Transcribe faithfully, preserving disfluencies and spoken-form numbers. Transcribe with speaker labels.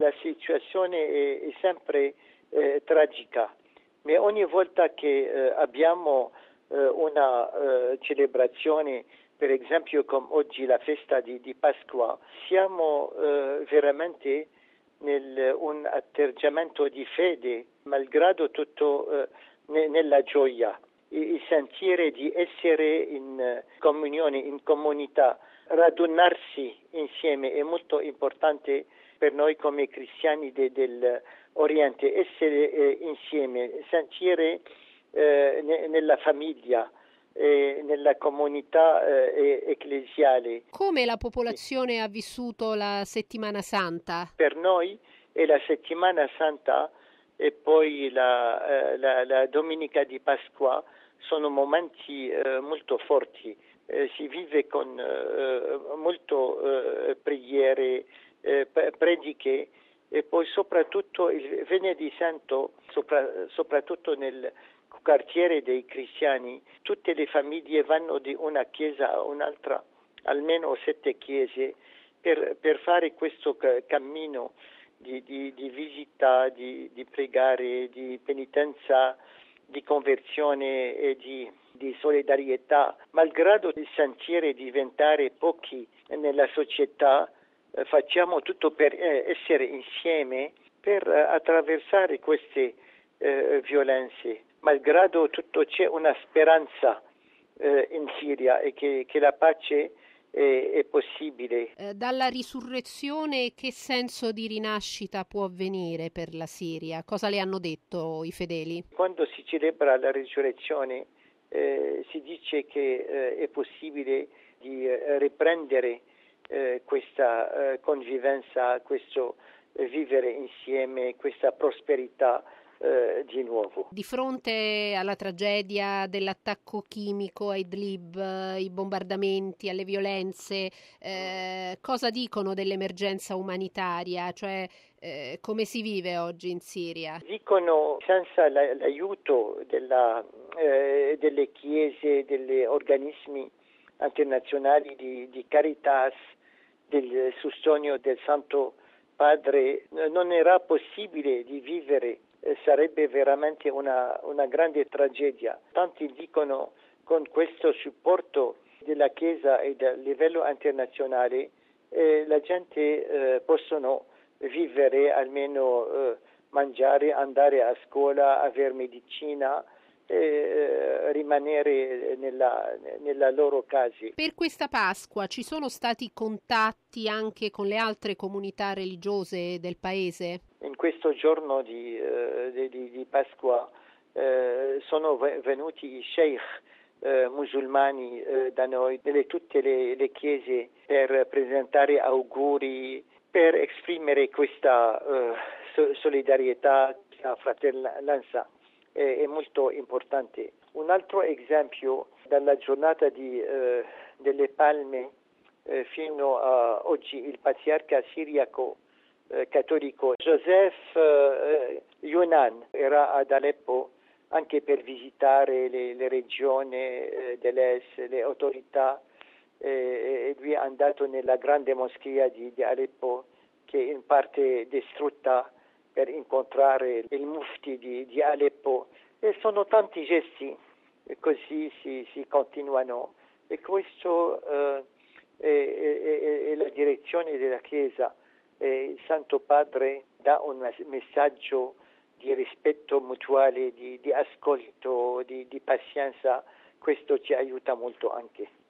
Speaker 1: la situazione è, è sempre eh, tragica, ma ogni volta che eh, abbiamo eh, una eh, celebrazione, per esempio come oggi la festa di, di Pasqua, siamo eh, veramente nel un atteggiamento di fede, malgrado tutto eh, ne, nella gioia, il sentire di essere in eh, comunione, in comunità, radunarsi insieme è molto importante per noi come cristiani de, dell'Oriente, essere eh, insieme, sentire eh, ne, nella famiglia, eh, nella comunità eh, ecclesiale.
Speaker 2: Come la popolazione ha vissuto la settimana santa?
Speaker 1: Per noi è la settimana santa e poi la, eh, la, la domenica di Pasqua sono momenti eh, molto forti. Eh, si vive con eh, molto eh, preghiere, eh, prediche e poi soprattutto il venerdì santo, sopra, soprattutto nel quartiere dei cristiani, tutte le famiglie vanno di una chiesa a un'altra, almeno sette chiese, per, per fare questo cammino di, di, di visita, di, di pregare, di penitenza, di conversione e di, di solidarietà. Malgrado il sentiero diventare pochi nella società, eh, facciamo tutto per eh, essere insieme, per eh, attraversare queste eh, violenze. Malgrado tutto c'è una speranza eh, in Siria e che, che la pace è, è possibile.
Speaker 2: Eh, dalla risurrezione che senso di rinascita può avvenire per la Siria? Cosa le hanno detto i fedeli?
Speaker 1: Quando si celebra la risurrezione eh, si dice che eh, è possibile di eh, riprendere eh, questa eh, convivenza, questo eh, vivere insieme, questa prosperità eh, di nuovo.
Speaker 2: Di fronte alla tragedia dell'attacco chimico a Idlib, eh, i bombardamenti, alle violenze, eh, cosa dicono dell'emergenza umanitaria? Cioè, eh, come si vive oggi in Siria?
Speaker 1: Dicono senza la, l'aiuto della, eh, delle chiese, degli organismi internazionali di, di Caritas, del sostegno del Santo Padre, non era possibile di vivere. Sarebbe veramente una, una grande tragedia. Tanti dicono con questo supporto della Chiesa e del livello internazionale eh, la gente eh, possono vivere, almeno eh, mangiare, andare a scuola, avere medicina, eh, rimanere nella, nella loro casa.
Speaker 2: Per questa Pasqua ci sono stati contatti anche con le altre comunità religiose del paese?
Speaker 1: In questo giorno di, eh, di, di Pasqua eh, sono venuti i sheikh eh, musulmani eh, da noi, nelle tutte le, le chiese, per presentare auguri, per esprimere questa eh, solidarietà, questa fratellanza. Eh, è molto importante. Un altro esempio, dalla giornata di, eh, delle Palme eh, fino a oggi, il patriarca siriaco Eh, cattolico Joseph eh, Yunan era ad Aleppo anche per visitare le, le regioni eh, dell'est, le autorità, eh, e lui è andato nella grande moschea di, di Aleppo, che è in parte distrutta, per incontrare il mufti di, di Aleppo. E sono tanti gesti, e così si, si continuano, e questo eh, è, è, è la direzione della Chiesa. Eh, il Santo Padre dà un messaggio di rispetto mutuale, di, di ascolto, di, di pazienza. Questo ci aiuta molto anche.